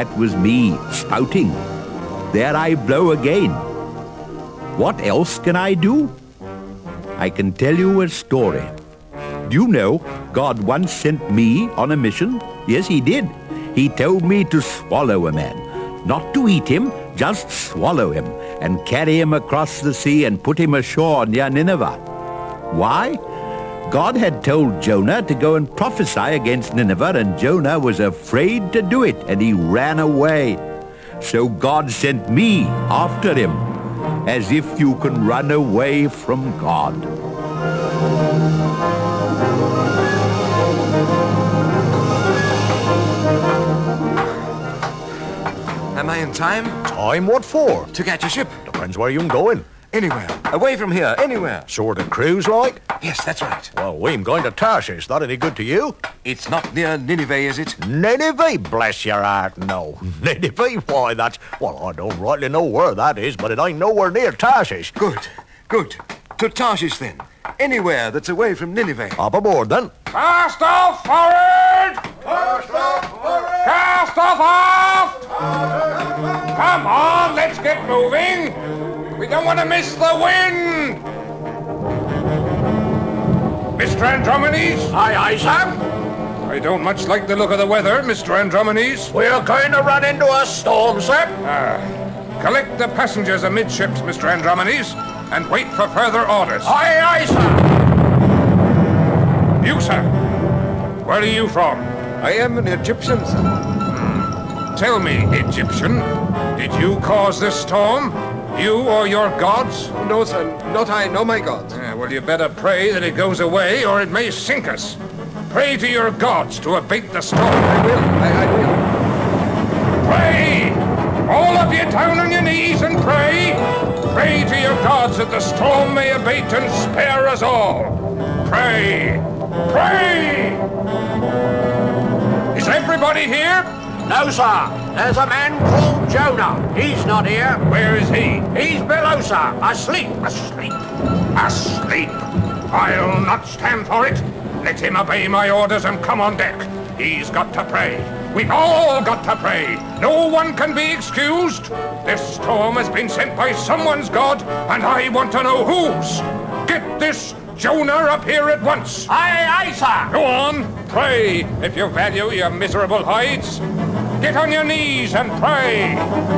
that was me spouting. There I blow again. What else can I do? I can tell you a story. Do you know God once sent me on a mission? Yes, he did. He told me to swallow a man. Not to eat him, just swallow him and carry him across the sea and put him ashore near Nineveh. Why? God had told Jonah to go and prophesy against Nineveh, and Jonah was afraid to do it, and he ran away. So God sent me after him, as if you can run away from God. Am I in time? Time? What for? To catch a ship. Depends where you're going. Anywhere. Away from here. Anywhere. Sort of cruise like? Yes, that's right. Well, we'm going to Tarshish. That any good to you? It's not near Nineveh, is it? Nineveh? Bless your heart, no. Nineveh? Why, that's... Well, I don't rightly know where that is, but it ain't nowhere near Tarshish. Good. Good. To Tarshish, then. Anywhere that's away from Nineveh. Up aboard, then. Cast off forward! Cast off forward! Cast off aft! Come on, let's get moving! We don't want to miss the wind! Mr. Andromedes? Aye, Sam. I don't much like the look of the weather, Mr. Andromedes. We're going to run into a storm, sir. Collect the passengers amidships, Mr. Andromedes, and wait for further orders. Aye, sir. You, sir. Where are you from? I am an Egyptian, sir. Tell me, Egyptian, did you cause this storm? You or your gods? No, sir. Not I, no my God. Well, you better pray that it goes away, or it may sink us. Pray to your gods to abate the storm. I will. I will. Pray! All of you down on your knees and pray! Pray to your gods that the storm may abate and spare us all. Pray! Pray! Is everybody here? No, sir. There's a man called Jonah. He's not here. Where is he? He's below, sir. Asleep. Asleep. Asleep. I'll not stand for it. Let him obey my orders and come on deck. He's got to pray. We've all got to pray. No one can be excused. This storm has been sent by someone's God, and I want to know whose. Get this Jonah up here at once. Aye, sir. Go on, pray, if you value your miserable hides. Get on your knees and pray.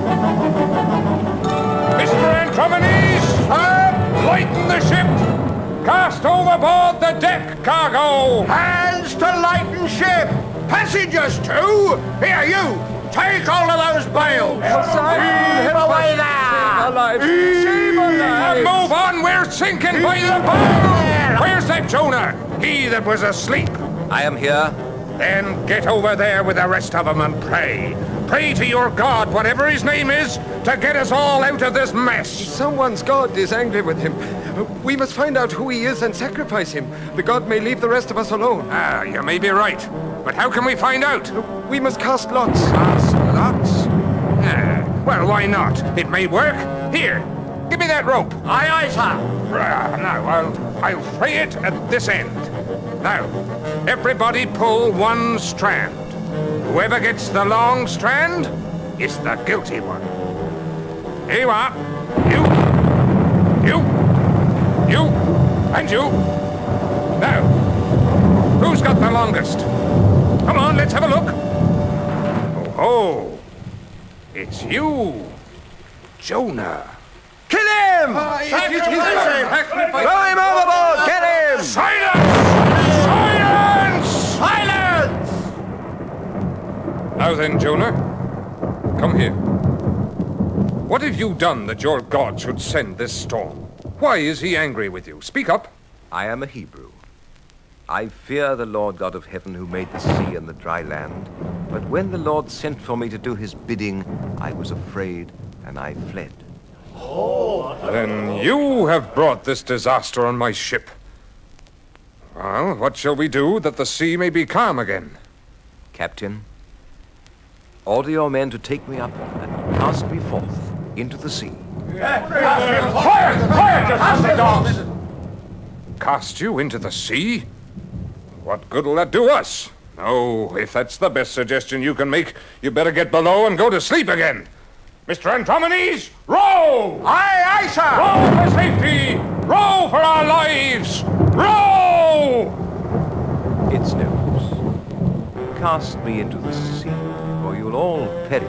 Mr. Andromedes, sir, lighten the ship. Cast overboard the deck cargo. Hands to lighten ship. Passengers too. Here, you. Take all of those bales. Heave away there. Move on, we're sinking by the bow. Where's that Jonah? He that was asleep. I am here. Then get over there with the rest of them and pray. Pray to your God, whatever his name is, to get us all out of this mess. Someone's God is angry with him. We must find out who he is and sacrifice him. The God may leave the rest of us alone. You may be right. But how can we find out? We must cast lots. Cast lots? Well, why not? It may work. Here, give me that rope. Aye, sir. Now, I'll fray it at this end. Now, everybody pull one strand. Whoever gets the long strand is the guilty one. Here you are. You, and you. Now, who's got the longest? Come on, let's have a look. Oh, it's you, Jonah. Kill him! Throw him overboard! Get him! Silence! Silence! Now then, Jonah, come here. What have you done that your God should send this storm? Why is he angry with you? Speak up. I am a Hebrew. I fear the Lord God of heaven who made the sea and the dry land. But when the Lord sent for me to do his bidding, I was afraid and I fled. Then you have brought this disaster on my ship. Well, what shall we do that the sea may be calm again? Captain, order your men to take me up and cast me forth into the sea. Fire! Cast the dogs! Cast you into the sea? What good will that do us? Oh, if that's the best suggestion you can make, you better get below and go to sleep again. Mr. Antromenes, row! Aye, sir! Row for safety! Row for our lives! Row! It's no use. Cast me into the sea, or you'll all perish.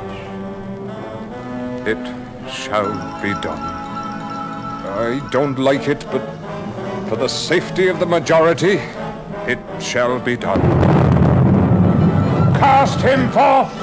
It shall be done. I don't like it, but for the safety of the majority, it shall be done. Cast him forth!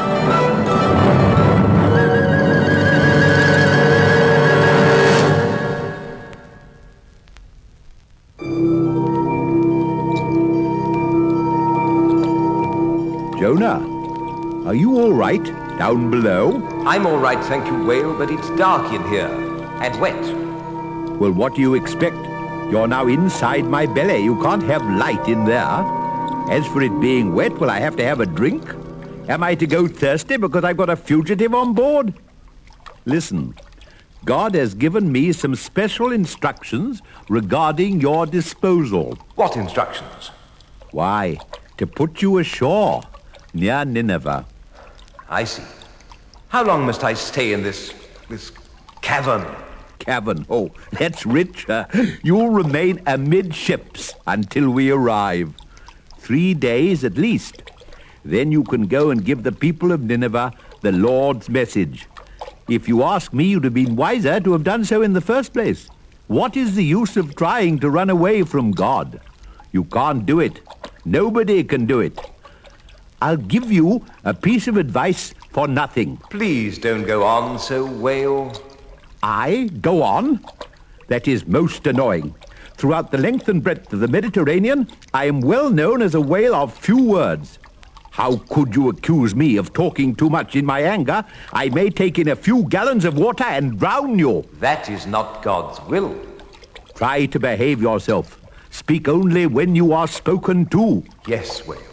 Jonah, are you all right down below? I'm all right, thank you, Whale, but it's dark in here, and wet. Well, what do you expect? You're now inside my belly. You can't have light in there. As for it being wet, will I have to have a drink? Am I to go thirsty because I've got a fugitive on board? Listen, God has given me some special instructions regarding your disposal. What instructions? Why, to put you ashore near Nineveh. I see. How long must I stay in this cavern? Cavern. Oh, that's rich. You'll remain amidships until we arrive. 3 days at least. Then you can go and give the people of Nineveh the Lord's message. If you ask me, you'd have been wiser to have done so in the first place. What is the use of trying to run away from God? You can't do it. Nobody can do it. I'll give you a piece of advice for nothing. Please don't go on so, Whale. I go on? That is most annoying. Throughout the length and breadth of the Mediterranean, I am well known as a whale of few words. How could you accuse me of talking too much in my anger? I may take in a few gallons of water and drown you. That is not God's will. Try to behave yourself. Speak only when you are spoken to. Yes, Whale.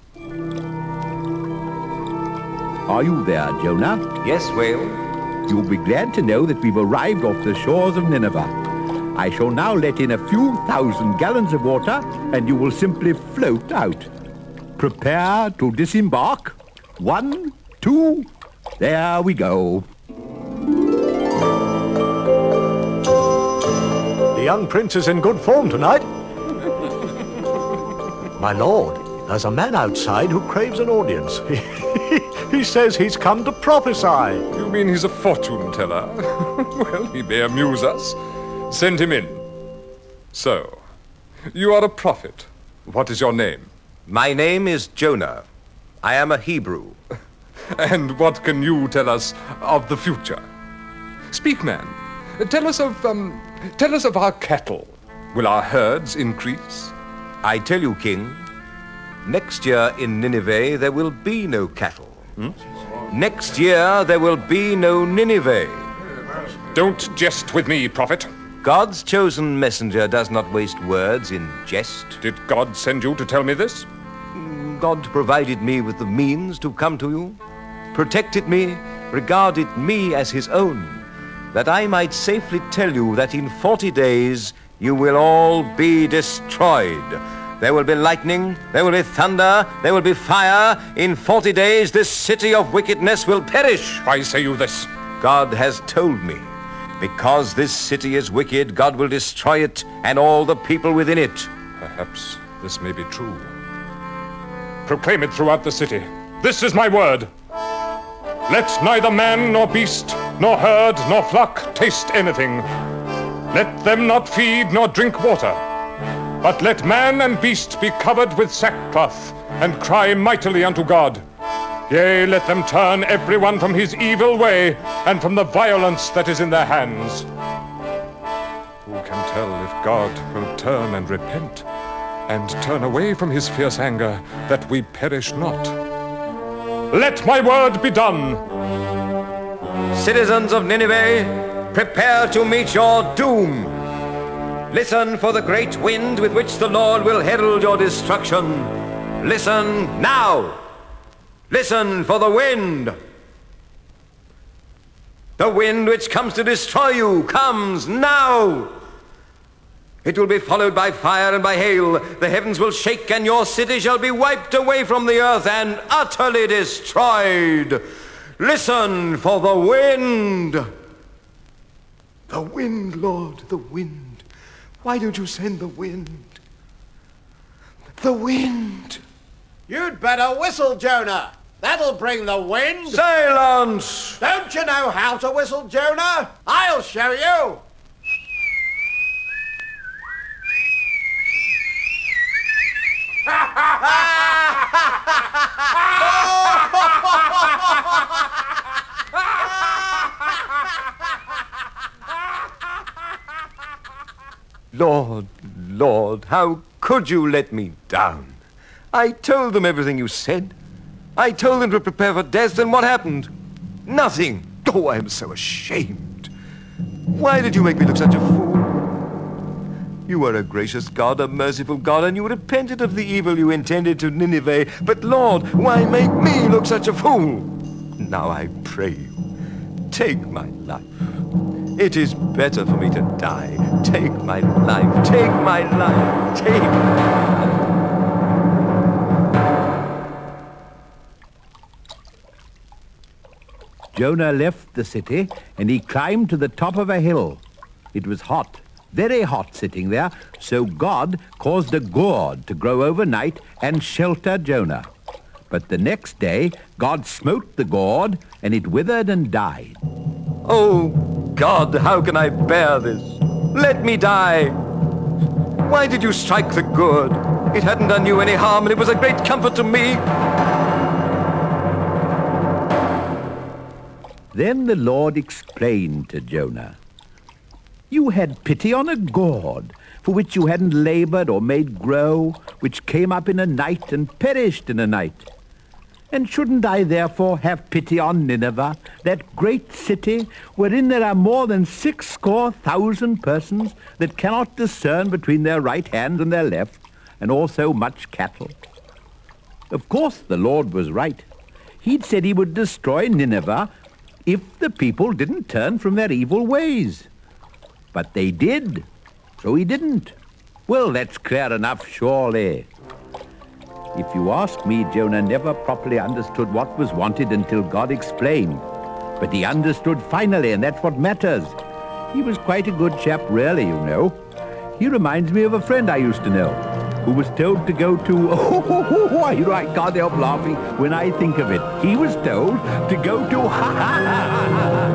Are you there, Jonah? Yes, Whale. You'll be glad to know that we've arrived off the shores of Nineveh. I shall now let in a few thousand gallons of water, and you will simply float out. Prepare to disembark. 1, 2, there we go. The young prince is in good form tonight. My lord, there's a man outside who craves an audience. He says he's come to prophesy. You mean he's a fortune teller? Well, he may amuse us. Send him in. So, you are a prophet. What is your name? My name is Jonah. I am a Hebrew. And what can you tell us of the future? Speak, man. Tell us of our cattle. Will our herds increase? I tell you, King, next year in Nineveh there will be no cattle. Next year there will be no Nineveh. Don't jest with me, prophet. God's chosen messenger does not waste words in jest. Did God send you to tell me this? God provided me with the means to come to you, protected me, regarded me as his own, that I might safely tell you that in 40 days you will all be destroyed. There will be lightning, there will be thunder, there will be fire. In 40 days this city of wickedness will perish. Why say you this? God has told me. Because this city is wicked, God will destroy it and all the people within it. Perhaps this may be true. Proclaim it throughout the city. This is my word. Let neither man nor beast, nor herd, nor flock taste anything. Let them not feed nor drink water. But let man and beast be covered with sackcloth, and cry mightily unto God. Yea, let them turn every one from his evil way, and from the violence that is in their hands. Who can tell if God will turn and repent, and turn away from his fierce anger, that we perish not? Let my word be done. Citizens of Nineveh, prepare to meet your doom. Listen for the great wind with which the Lord will herald your destruction. Listen now. Listen for the wind. The wind which comes to destroy you comes now. It will be followed by fire and by hail. The heavens will shake, and your city shall be wiped away from the earth and utterly destroyed. Listen for the wind. The wind, Lord, the wind. Why don't you send the wind? The wind. You'd better whistle, Jonah. That'll bring the wind. Silence! Don't you know how to whistle, Jonah? I'll show you. Lord, Lord, how could you let me down? I told them everything you said. I told them to prepare for death, and what happened? Nothing. Oh, I am so ashamed. Why did you make me look such a fool? You are a gracious God, a merciful God, and you repented of the evil you intended to Nineveh. But, Lord, why make me look such a fool? Now I pray you, take my life. It is better for me to die. Take my life. Take my life. Take my life. Jonah left the city, and he climbed to the top of a hill. It was hot, very hot sitting there, so God caused a gourd to grow overnight and shelter Jonah. But the next day, God smote the gourd, and it withered and died. Oh, God, how can I bear this? Let me die. Why did you strike the gourd? It hadn't done you any harm, and it was a great comfort to me. Then the Lord explained to Jonah, "You had pity on a gourd for which you hadn't labored or made grow, which came up in a night and perished in a night. And shouldn't I therefore have pity on Nineveh, that great city wherein there are more than 600,000 persons that cannot discern between their right hand and their left, and also much cattle?" Of course the Lord was right. He'd said he would destroy Nineveh if the people didn't turn from their evil ways. But they did, so he didn't. Well, that's clear enough, surely. If you ask me, Jonah never properly understood what was wanted until God explained. But he understood finally, and that's what matters. He was quite a good chap, really, you know. He reminds me of a friend I used to know, who was told to go to... I can't help laughing when I think of it. He was told to go to...